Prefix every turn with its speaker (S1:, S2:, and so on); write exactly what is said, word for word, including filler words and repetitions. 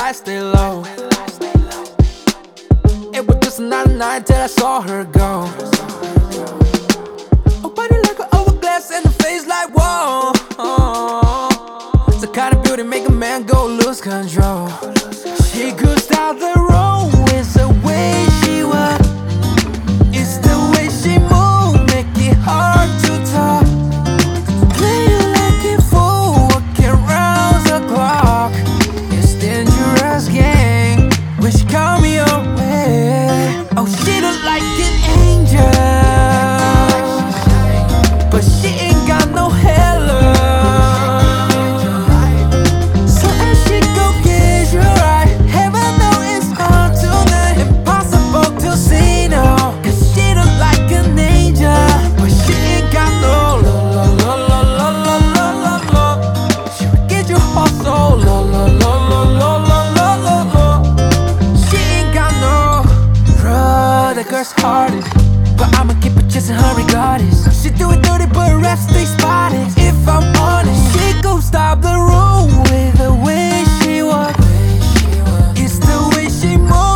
S1: lights stay low. It was just another night till I saw her go. Oh, body like an hourglass and the face like whoa. It's the kind of beauty make a man go lose control. She could stop the road with the way she was. It's the way she moved, make it hard to talk. Play you like a fool, walking round the clock. It's dangerous gang, when she call me your way. Oh, she look like an angel, but she ain't got no halo. So as she go get you right, heaven know it's hard to the impossible to say no. Cause she look like an angel, but she ain't got no lo lo lo lo lo lo lo lo. She will get your heart so lo lo lo lo lo lo lo lo lo. She ain't got no bro, that girl's hearted, but I'ma keep it chasing her regardless. She do it dirty, but rap stay spotted. If I'm honest, she gon' stop the road with the way she walk. It's the way she moves.